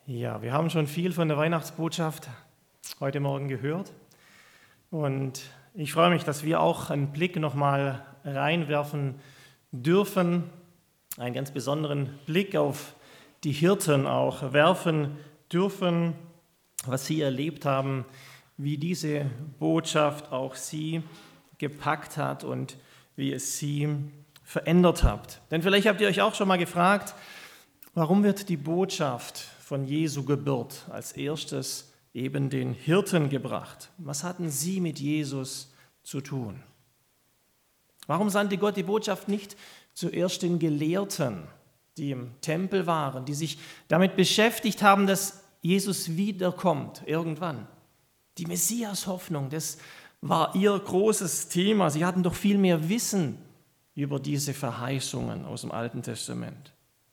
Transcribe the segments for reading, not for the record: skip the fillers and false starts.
Ja, wir haben schon viel von der Weihnachtsbotschaft heute Morgen gehört und ich freue mich, dass wir auch einen Blick nochmal reinwerfen dürfen, einen ganz besonderen Blick auf die Hirten auch werfen dürfen, was sie erlebt haben, wie diese Botschaft auch sie gepackt hat und wie es sie verändert hat. Denn vielleicht habt ihr euch auch schon mal gefragt, warum wird die Botschaft von Jesu Geburt als erstes eben den Hirten gebracht? Was hatten sie mit Jesus zu tun? Warum sandte Gott die Botschaft nicht zuerst den Gelehrten, die im Tempel waren, die sich damit beschäftigt haben, dass Jesus wiederkommt irgendwann? Die Messias-Hoffnung, das war ihr großes Thema. Sie hatten doch viel mehr Wissen über diese Verheißungen aus dem Alten Testament.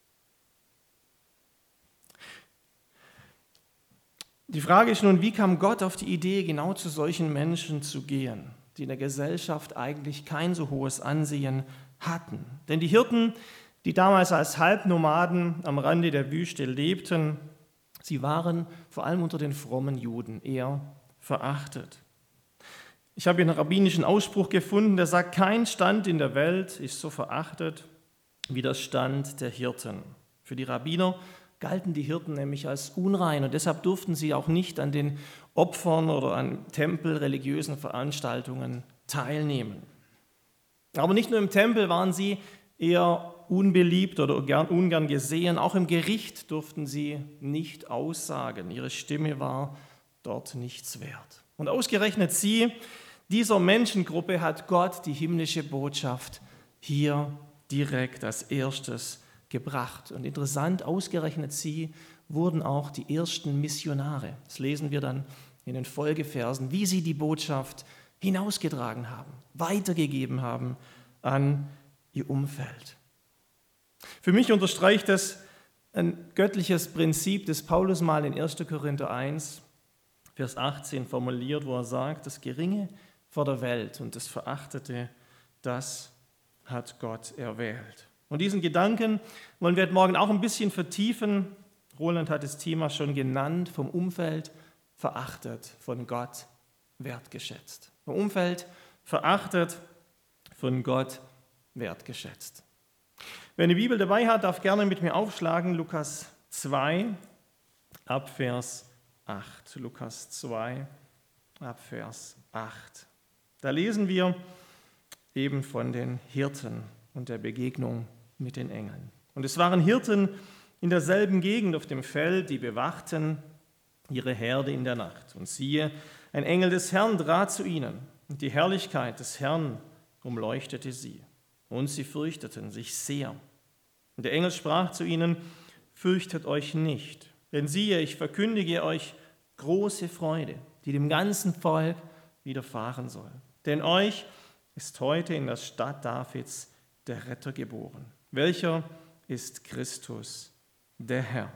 Die Frage ist nun, wie kam Gott auf die Idee, genau zu solchen Menschen zu gehen, die in der Gesellschaft eigentlich kein so hohes Ansehen hatten? Denn die Hirten, die damals als Halbnomaden am Rande der Wüste lebten, sie waren vor allem unter den frommen Juden eher verachtet. Ich habe hier einen rabbinischen Ausspruch gefunden, der sagt, kein Stand in der Welt ist so verachtet wie der Stand der Hirten. Für die Rabbiner galten die Hirten nämlich als unrein und deshalb durften sie auch nicht an den Opfern oder an tempelreligiösen Veranstaltungen teilnehmen. Aber nicht nur im Tempel waren sie eher unbeliebt oder ungern gesehen, auch im Gericht durften sie nicht aussagen. Ihre Stimme war dort nichts wert. Und ausgerechnet sie, dieser Menschengruppe, hat Gott die himmlische Botschaft hier direkt als erstes gebracht. Und interessant, ausgerechnet sie wurden auch die ersten Missionare. Das lesen wir dann in den Folgeversen, wie sie die Botschaft hinausgetragen haben, weitergegeben haben an ihr Umfeld. Für mich unterstreicht das ein göttliches Prinzip, das Paulus mal in 1. Korinther 1, Vers 18 formuliert, wo er sagt, das Geringe vor der Welt und das Verachtete, das hat Gott erwählt. Und diesen Gedanken wollen wir heute Morgen auch ein bisschen vertiefen. Roland hat das Thema schon genannt, vom Umfeld verachtet, von Gott wertgeschätzt. Vom Umfeld verachtet, von Gott wertgeschätzt. Wer eine Bibel dabei hat, darf gerne mit mir aufschlagen, Lukas 2, ab Vers 8. Lukas 2, ab Vers 8. Da lesen wir eben von den Hirten und der Begegnung mit den Engeln. Und es waren Hirten in derselben Gegend auf dem Feld, die bewachten ihre Herde in der Nacht. Und siehe, ein Engel des Herrn trat zu ihnen, und die Herrlichkeit des Herrn umleuchtete sie. Und sie fürchteten sich sehr. Und der Engel sprach zu ihnen, fürchtet euch nicht, denn siehe, ich verkündige euch große Freude, die dem ganzen Volk widerfahren soll. Denn euch ist heute in der Stadt Davids der Retter geboren. Welcher ist Christus, der Herr?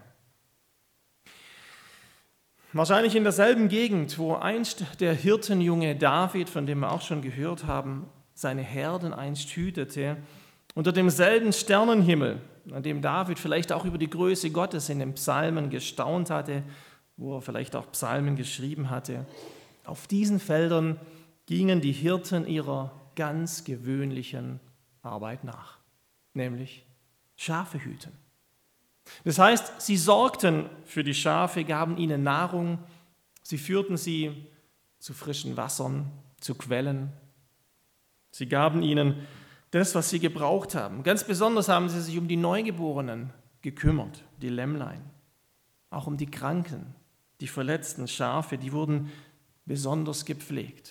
Wahrscheinlich in derselben Gegend, wo einst der Hirtenjunge David, von dem wir auch schon gehört haben, seine Herden einst hütete, unter demselben Sternenhimmel, an dem David vielleicht auch über die Größe Gottes in den Psalmen gestaunt hatte, wo er vielleicht auch Psalmen geschrieben hatte. Auf diesen Feldern gingen die Hirten ihrer ganz gewöhnlichen Arbeit nach, nämlich Schafe hüten. Das heißt, sie sorgten für die Schafe, gaben ihnen Nahrung, sie führten sie zu frischen Wassern, zu Quellen. Sie gaben ihnen das, was sie gebraucht haben. Ganz besonders haben sie sich um die Neugeborenen gekümmert, die Lämmlein, auch um die Kranken, die verletzten Schafe, die wurden besonders gepflegt.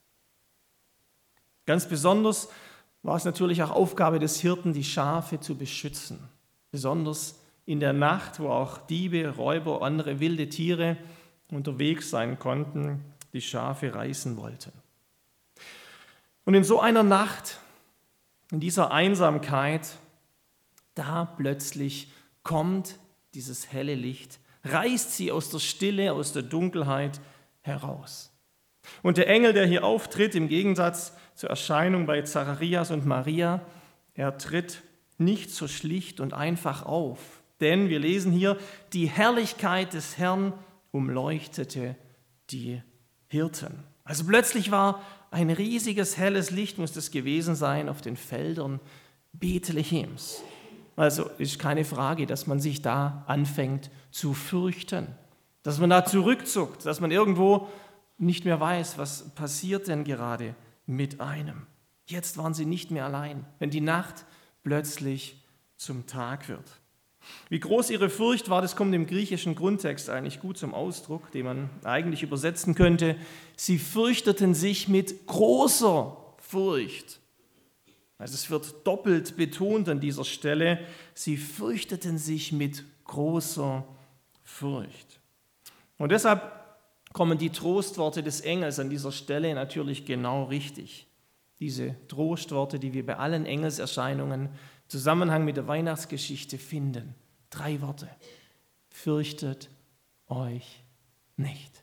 Ganz besonders war es natürlich auch Aufgabe des Hirten, die Schafe zu beschützen. Besonders in der Nacht, wo auch Diebe, Räuber, andere wilde Tiere unterwegs sein konnten, die Schafe reißen wollten. Und in so einer Nacht, in dieser Einsamkeit, da plötzlich kommt dieses helle Licht, reißt sie aus der Stille, aus der Dunkelheit heraus. Und der Engel, der hier auftritt, im Gegensatz zur Erscheinung bei Zacharias und Maria, er tritt nicht so schlicht und einfach auf, Denn wir lesen hier, die Herrlichkeit des Herrn umleuchtete die Hirten. Also plötzlich war ein riesiges helles Licht, muss das gewesen sein, auf den Feldern Bethlehems. Also ist keine Frage, dass man sich da anfängt zu fürchten, dass man da zurückzuckt, dass man irgendwo nicht mehr weiß, was passiert denn gerade mit einem. Jetzt waren sie nicht mehr allein, wenn die Nacht plötzlich zum Tag wird. Wie groß ihre Furcht war, das kommt im griechischen Grundtext eigentlich gut zum Ausdruck, den man eigentlich übersetzen könnte. Sie fürchteten sich mit großer Furcht. Also es wird doppelt betont an dieser Stelle. Sie fürchteten sich mit großer Furcht. Und deshalb kommen die Trostworte des Engels an dieser Stelle natürlich genau richtig. Diese Trostworte, die wir bei allen Engelserscheinungen im Zusammenhang mit der Weihnachtsgeschichte finden. 3 Worte. Fürchtet euch nicht.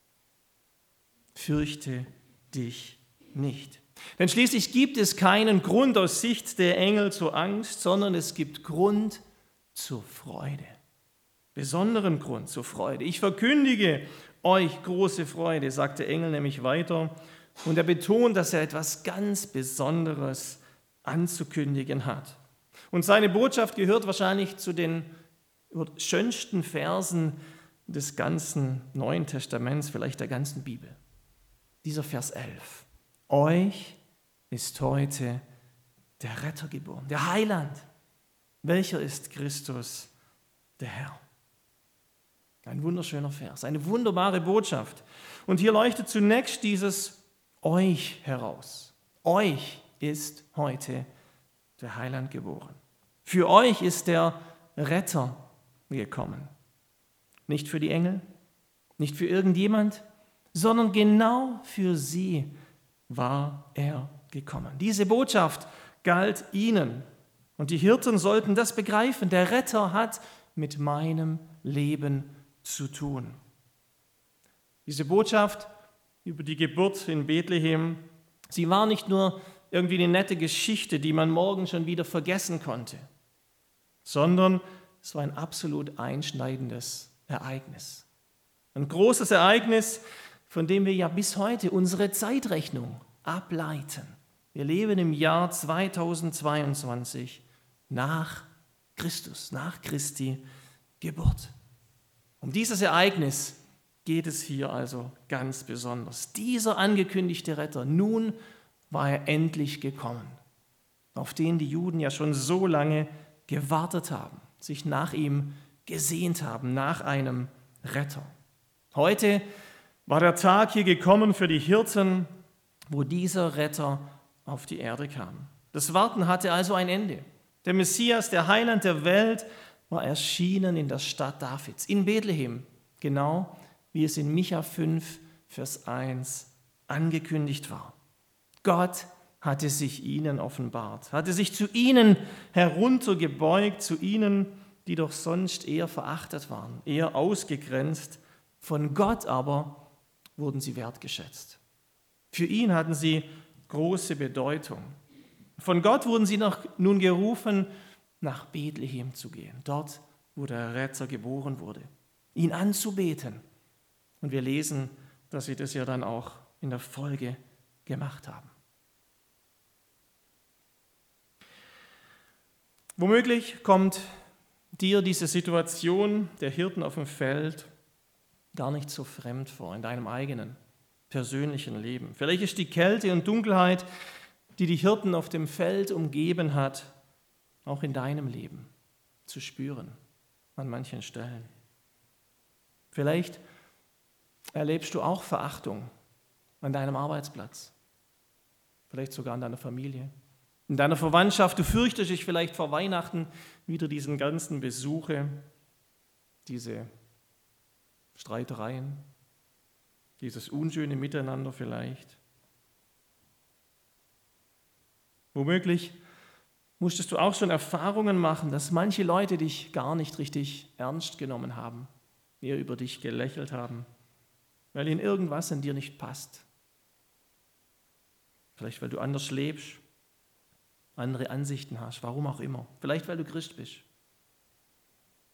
Fürchte dich nicht. Denn schließlich gibt es keinen Grund aus Sicht der Engel zur Angst, sondern es gibt Grund zur Freude. Besonderen Grund zur Freude. Ich verkündige euch große Freude, sagt der Engel nämlich weiter. Und er betont, dass er etwas ganz Besonderes anzukündigen hat. Und seine Botschaft gehört wahrscheinlich zu den schönsten Versen des ganzen Neuen Testaments, vielleicht der ganzen Bibel. Dieser Vers 11. Euch ist heute der Retter geboren, der Heiland. Welcher ist Christus, der Herr? Ein wunderschöner Vers, eine wunderbare Botschaft. Und hier leuchtet zunächst dieses euch heraus. Euch ist heute der Heiland geboren. Für euch ist der Retter gekommen. Nicht für die Engel, nicht für irgendjemand, sondern genau für sie war er gekommen. Diese Botschaft galt ihnen. Und die Hirten sollten das begreifen. Der Retter hat mit meinem Leben zu tun. Diese Botschaft über die Geburt in Bethlehem, sie war nicht nur irgendwie eine nette Geschichte, die man morgen schon wieder vergessen konnte, sondern es war ein absolut einschneidendes Ereignis. Ein großes Ereignis, von dem wir ja bis heute unsere Zeitrechnung ableiten. Wir leben im Jahr 2022 nach Christus, nach Christi Geburt. Um dieses Ereignis geht es hier also ganz besonders. Dieser angekündigte Retter, nun war er endlich gekommen, auf den die Juden ja schon so lange gewartet haben, sich nach ihm gesehnt haben, nach einem Retter. Heute war der Tag hier gekommen für die Hirten, wo dieser Retter auf die Erde kam. Das Warten hatte also ein Ende. Der Messias, der Heiland der Welt, war erschienen in der Stadt Davids, in Bethlehem, genau wie es in Micha 5, Vers 1 angekündigt war. Gott hatte sich ihnen offenbart, hatte sich zu ihnen heruntergebeugt, zu ihnen, die doch sonst eher verachtet waren, eher ausgegrenzt. Von Gott aber wurden sie wertgeschätzt. Für ihn hatten sie große Bedeutung. Von Gott wurden sie nun gerufen, nach Bethlehem zu gehen, dort, wo der Retter geboren wurde, ihn anzubeten. Und wir lesen, dass sie das ja dann auch in der Folge gemacht haben. Womöglich kommt dir diese Situation der Hirten auf dem Feld gar nicht so fremd vor in deinem eigenen persönlichen Leben. Vielleicht ist die Kälte und Dunkelheit, die die Hirten auf dem Feld umgeben hat, auch in deinem Leben zu spüren an manchen Stellen. Vielleicht erlebst du auch Verachtung an deinem Arbeitsplatz, vielleicht sogar an deiner Familie, in deiner Verwandtschaft. Du fürchtest dich vielleicht vor Weihnachten wieder diesen ganzen Besuche, diese Streitereien, dieses unschöne Miteinander vielleicht. Womöglich musstest du auch schon Erfahrungen machen, dass manche Leute dich gar nicht richtig ernst genommen haben, eher über dich gelächelt haben, weil ihnen irgendwas an dir nicht passt. Vielleicht, weil du anders lebst, andere Ansichten hast, warum auch immer. Vielleicht, weil du Christ bist.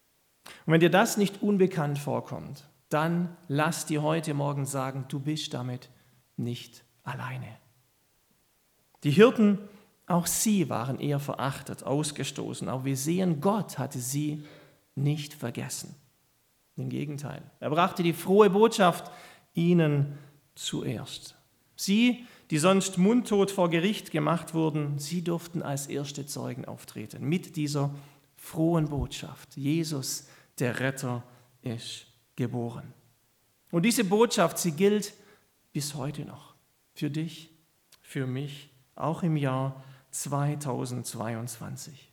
Und wenn dir das nicht unbekannt vorkommt, dann lass dir heute Morgen sagen, du bist damit nicht alleine. Die Hirten, auch sie waren eher verachtet, ausgestoßen. Aber wir sehen, Gott hatte sie nicht vergessen. Im Gegenteil, er brachte die frohe Botschaft ihnen zuerst. Sie, die sonst mundtot vor Gericht gemacht wurden, sie durften als erste Zeugen auftreten mit dieser frohen Botschaft. Jesus, der Retter, ist geboren. Und diese Botschaft, sie gilt bis heute noch. Für dich, für mich, auch im Jahr 2022.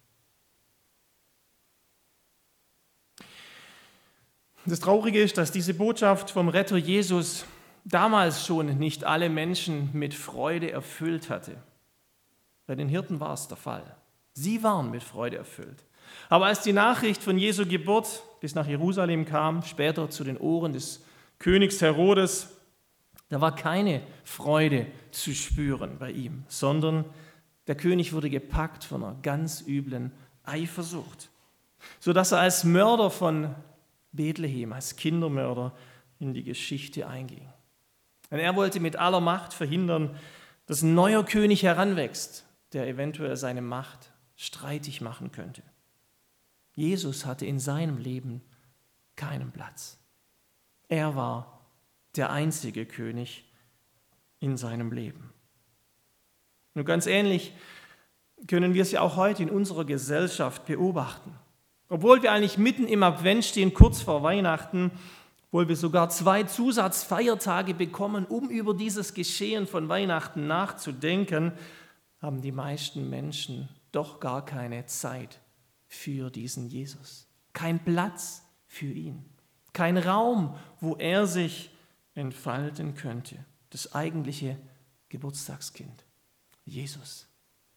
Das Traurige ist, dass diese Botschaft vom Retter Jesus damals schon nicht alle Menschen mit Freude erfüllt hatte. Bei den Hirten war es der Fall. Sie waren mit Freude erfüllt. Aber als die Nachricht von Jesu Geburt bis nach Jerusalem kam, später zu den Ohren des Königs Herodes, da war keine Freude zu spüren bei ihm, sondern der König wurde gepackt von einer ganz üblen Eifersucht, sodass er als Mörder von Bethlehem, als Kindermörder in die Geschichte einging. Und er wollte mit aller Macht verhindern, dass ein neuer König heranwächst, der eventuell seine Macht streitig machen könnte. Jesus hatte in seinem Leben keinen Platz. Er war der einzige König in seinem Leben. Und ganz ähnlich können wir es ja auch heute in unserer Gesellschaft beobachten. Obwohl wir eigentlich mitten im Advent stehen, kurz vor Weihnachten, obwohl wir sogar 2 Zusatzfeiertage bekommen, um über dieses Geschehen von Weihnachten nachzudenken, haben die meisten Menschen doch gar keine Zeit für diesen Jesus. Kein Platz für ihn. Kein Raum, wo er sich entfalten könnte. Das eigentliche Geburtstagskind, Jesus.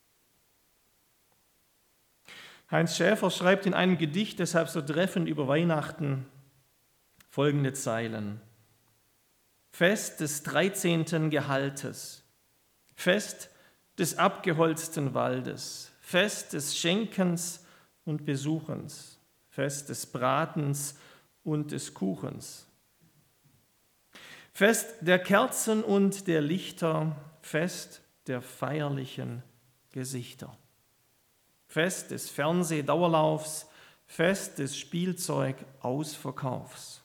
Heinz Schäfer schreibt in einem Gedicht, deshalb so treffend über Weihnachten, folgende Zeilen. Fest des 13. Gehaltes, Fest des abgeholzten Waldes, Fest des Schenkens und Besuchens, Fest des Bratens und des Kuchens, Fest der Kerzen und der Lichter, Fest der feierlichen Gesichter, Fest des Fernsehdauerlaufs, Fest des Spielzeugausverkaufs,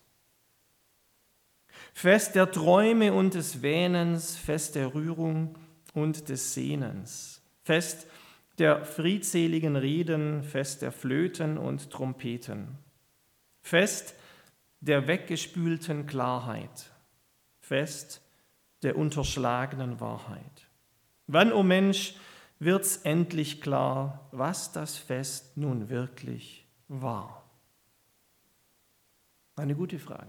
Fest der Träume und des Wähnens, Fest der Rührung und des Sehnens, Fest der friedseligen Reden, Fest der Flöten und Trompeten, Fest der weggespülten Klarheit, Fest der unterschlagenen Wahrheit. Wann, o Mensch, wird's endlich klar, was das Fest nun wirklich war? Eine gute Frage,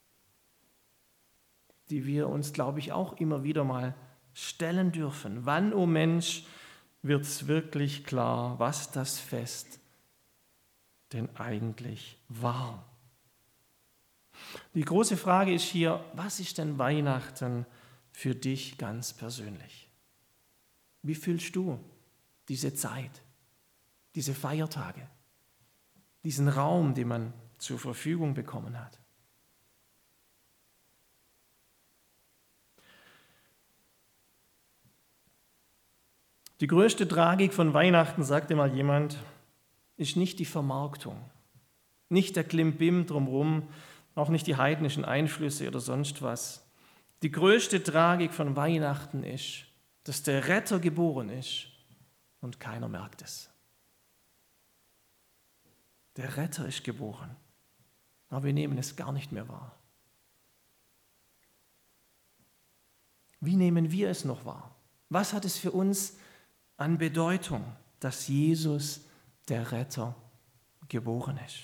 die wir uns, glaube ich, auch immer wieder mal stellen dürfen. Wann, o Mensch, wird's wirklich klar, was das Fest denn eigentlich war? Die große Frage ist hier, was ist denn Weihnachten für dich ganz persönlich? Wie fühlst du diese Zeit, diese Feiertage, diesen Raum, den man zur Verfügung bekommen hat? Die größte Tragik von Weihnachten, sagte mal jemand, ist nicht die Vermarktung, nicht der Klimbim drumherum, auch nicht die heidnischen Einflüsse oder sonst was. Die größte Tragik von Weihnachten ist, dass der Retter geboren ist und keiner merkt es. Der Retter ist geboren, aber wir nehmen es gar nicht mehr wahr. Wie nehmen wir es noch wahr? Was hat es für uns an Bedeutung, dass Jesus, der Retter, geboren ist?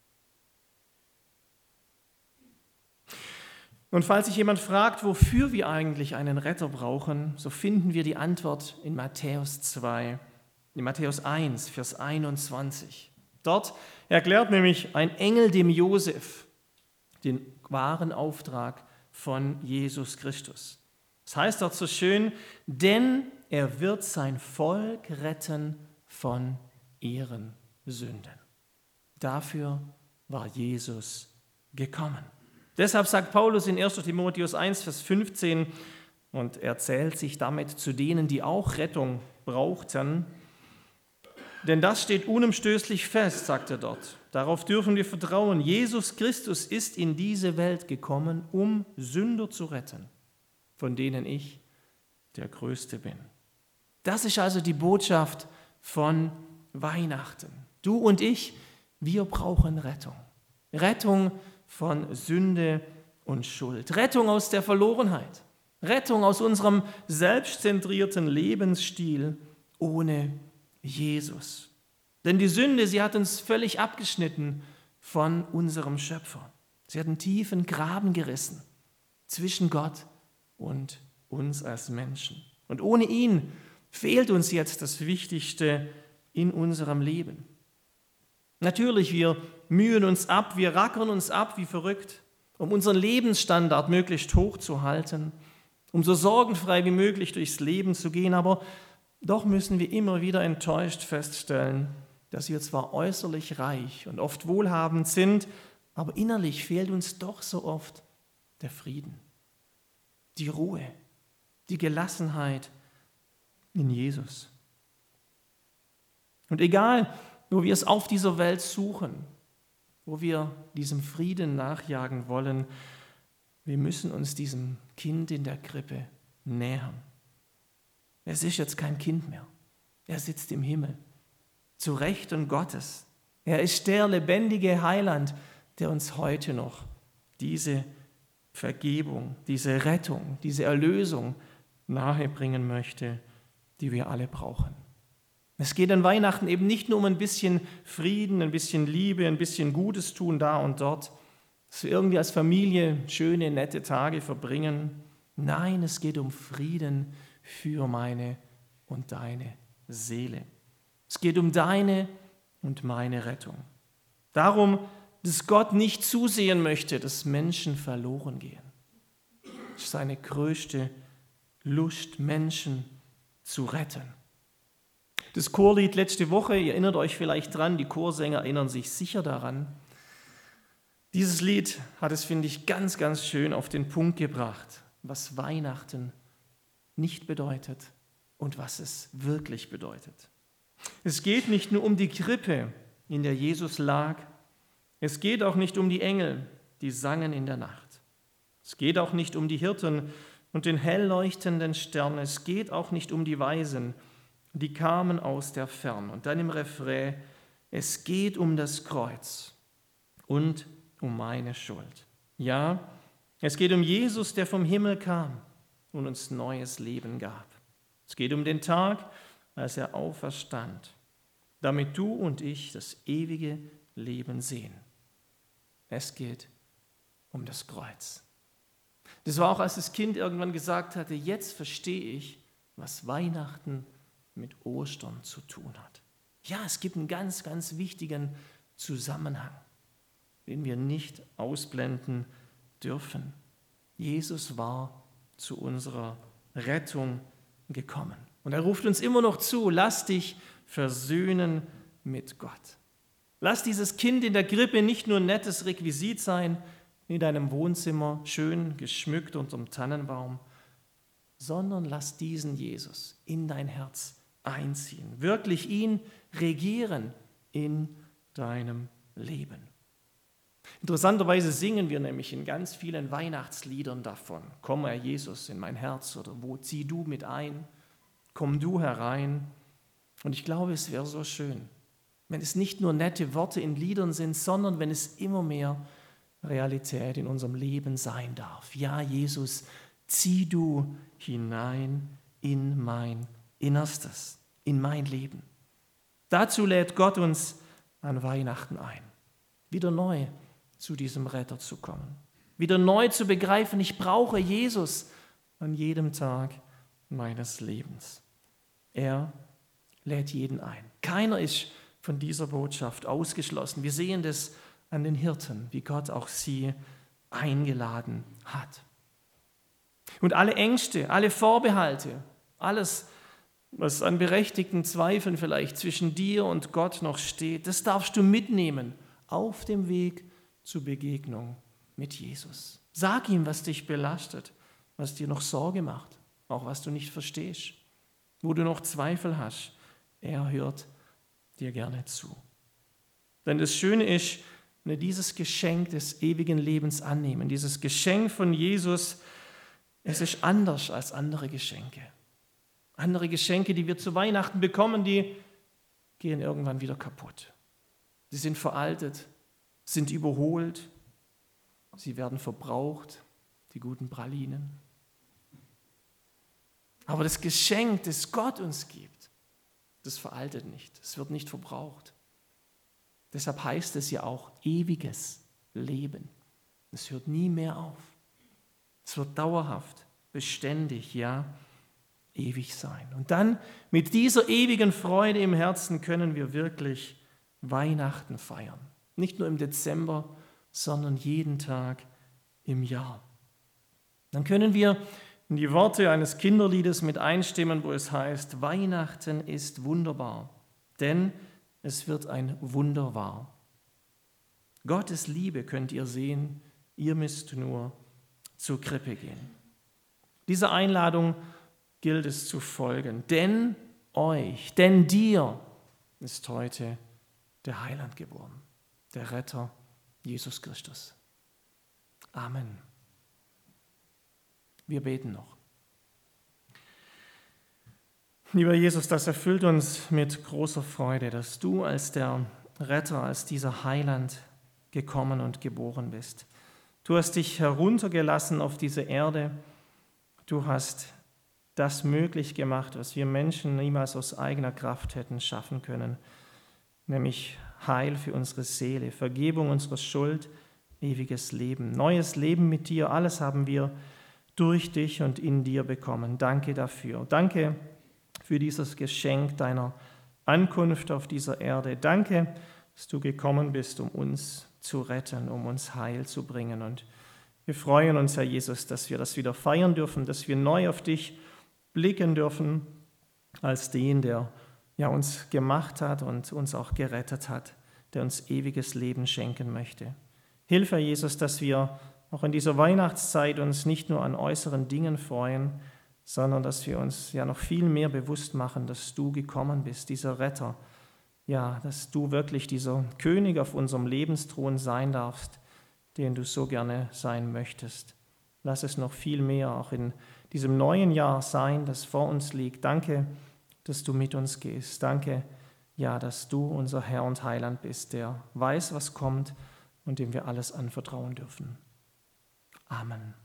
Und falls sich jemand fragt, wofür wir eigentlich einen Retter brauchen, so finden wir die Antwort in Matthäus 2, in Matthäus 1, Vers 21. Dort erklärt nämlich ein Engel dem Josef den wahren Auftrag von Jesus Christus. Das heißt dort so schön, denn er wird sein Volk retten von ihren Sünden. Dafür war Jesus gekommen. Deshalb sagt Paulus in 1. Timotheus 1, Vers 15, und er zählt sich damit zu denen, die auch Rettung brauchten. Denn das steht unumstößlich fest, sagt er dort. Darauf dürfen wir vertrauen. Jesus Christus ist in diese Welt gekommen, um Sünder zu retten, von denen ich der Größte bin. Das ist also die Botschaft von Weihnachten. Du und ich, wir brauchen Rettung. Rettung von Sünde und Schuld. Rettung aus der Verlorenheit. Rettung aus unserem selbstzentrierten Lebensstil ohne Jesus. Denn die Sünde, sie hat uns völlig abgeschnitten von unserem Schöpfer. Sie hat einen tiefen Graben gerissen zwischen Gott und uns als Menschen. Und ohne ihn fehlt uns jetzt das Wichtigste in unserem Leben. Natürlich, wir mühen uns ab, wir rackern uns ab wie verrückt, um unseren Lebensstandard möglichst hoch zu halten, um so sorgenfrei wie möglich durchs Leben zu gehen, aber doch müssen wir immer wieder enttäuscht feststellen, dass wir zwar äußerlich reich und oft wohlhabend sind, aber innerlich fehlt uns doch so oft der Frieden, die Ruhe, die Gelassenheit in Jesus. Und egal, wo wir es auf dieser Welt suchen, wo wir diesem Frieden nachjagen wollen, wir müssen uns diesem Kind in der Krippe nähern. Es ist jetzt kein Kind mehr. Er sitzt im Himmel, zu Rechten Gottes. Er ist der lebendige Heiland, der uns heute noch diese Vergebung, diese Rettung, diese Erlösung nahebringen möchte, die wir alle brauchen. Es geht an Weihnachten eben nicht nur um ein bisschen Frieden, ein bisschen Liebe, ein bisschen Gutes tun da und dort, dass wir irgendwie als Familie schöne, nette Tage verbringen. Nein, es geht um Frieden für meine und deine Seele. Es geht um deine und meine Rettung. Darum, dass Gott nicht zusehen möchte, dass Menschen verloren gehen. Es ist seine größte Lust, Menschen zu retten. Das Chorlied letzte Woche, ihr erinnert euch vielleicht dran, die Chorsänger erinnern sich sicher daran. Dieses Lied hat es, finde ich, ganz, ganz schön auf den Punkt gebracht, was Weihnachten nicht bedeutet und was es wirklich bedeutet. Es geht nicht nur um die Krippe, in der Jesus lag. Es geht auch nicht um die Engel, die sangen in der Nacht. Es geht auch nicht um die Hirten und den hell leuchtenden Stern. Es geht auch nicht um die Weisen, die kamen aus der Ferne. Und dann im Refrain, es geht um das Kreuz und um meine Schuld. Ja, es geht um Jesus, der vom Himmel kam und uns neues Leben gab. Es geht um den Tag, als er auferstand, damit du und ich das ewige Leben sehen. Es geht um das Kreuz. Das war auch, als das Kind irgendwann gesagt hatte, jetzt verstehe ich, was Weihnachten mit Ostern zu tun hat. Ja, es gibt einen ganz, ganz wichtigen Zusammenhang, den wir nicht ausblenden dürfen. Jesus war zu unserer Rettung gekommen. Und er ruft uns immer noch zu, lass dich versöhnen mit Gott. Lass dieses Kind in der Krippe nicht nur ein nettes Requisit sein, in deinem Wohnzimmer, schön geschmückt unterm Tannenbaum, sondern lass diesen Jesus in dein Herz einziehen, wirklich ihn regieren in deinem Leben. Interessanterweise singen wir nämlich in ganz vielen Weihnachtsliedern davon. Komm, Herr Jesus, in mein Herz, oder wo zieh du mit ein, komm du herein. Und ich glaube, es wäre so schön, wenn es nicht nur nette Worte in Liedern sind, sondern wenn es immer mehr Realität in unserem Leben sein darf. Ja, Jesus, zieh du hinein in mein Innerstes, in mein Leben. Dazu lädt Gott uns an Weihnachten ein, wieder neu zu diesem Retter zu kommen, wieder neu zu begreifen, ich brauche Jesus an jedem Tag meines Lebens. Er lädt jeden ein. Keiner ist von dieser Botschaft ausgeschlossen. Wir sehen das an den Hirten, wie Gott auch sie eingeladen hat. Und alle Ängste, alle Vorbehalte, alles, was an berechtigten Zweifeln vielleicht zwischen dir und Gott noch steht, das darfst du mitnehmen auf dem Weg zur Begegnung mit Jesus. Sag ihm, was dich belastet, was dir noch Sorge macht, auch was du nicht verstehst, wo du noch Zweifel hast. Er hört dir gerne zu. Denn das Schöne ist, wenn wir dieses Geschenk des ewigen Lebens annehmen, dieses Geschenk von Jesus, es ist anders als andere Geschenke. Andere Geschenke, die wir zu Weihnachten bekommen, die gehen irgendwann wieder kaputt. Sie sind veraltet, sind überholt, sie werden verbraucht, die guten Pralinen. Aber das Geschenk, das Gott uns gibt, das veraltet nicht, es wird nicht verbraucht. Deshalb heißt es ja auch ewiges Leben. Es hört nie mehr auf. Es wird dauerhaft, beständig, ja, ewig sein. Und dann mit dieser ewigen Freude im Herzen können wir wirklich Weihnachten feiern. Nicht nur im Dezember, sondern jeden Tag im Jahr. Dann können wir in die Worte eines Kinderliedes mit einstimmen, wo es heißt, Weihnachten ist wunderbar, denn es wird ein Wunder wahr. Gottes Liebe könnt ihr sehen, ihr müsst nur zur Krippe gehen. Dieser Einladung gilt es zu folgen, denn dir ist heute der Heiland geboren, der Retter Jesus Christus. Amen. Wir beten noch. Lieber Jesus, das erfüllt uns mit großer Freude, dass du als der Retter, als dieser Heiland gekommen und geboren bist. Du hast dich heruntergelassen auf diese Erde. Du hast das möglich gemacht, was wir Menschen niemals aus eigener Kraft hätten schaffen können, nämlich Heil für unsere Seele, Vergebung unserer Schuld, ewiges Leben, neues Leben mit dir. Alles haben wir durch dich und in dir bekommen. Danke dafür. Danke für dieses Geschenk deiner Ankunft auf dieser Erde. Danke, dass du gekommen bist, um uns zu retten, um uns Heil zu bringen. Und wir freuen uns, Herr Jesus, dass wir das wieder feiern dürfen, dass wir neu auf dich blicken dürfen als den, der uns gemacht hat und uns auch gerettet hat, der uns ewiges Leben schenken möchte. Hilf, Herr Jesus, dass wir auch in dieser Weihnachtszeit uns nicht nur an äußeren Dingen freuen, sondern dass wir uns noch viel mehr bewusst machen, dass du gekommen bist, dieser Retter, dass du wirklich dieser König auf unserem Lebensthron sein darfst, den du so gerne sein möchtest. Lass es noch viel mehr auch in diesem neuen Jahr sein, das vor uns liegt. Danke, dass du mit uns gehst. Danke, dass du unser Herr und Heiland bist, der weiß, was kommt und dem wir alles anvertrauen dürfen. Amen.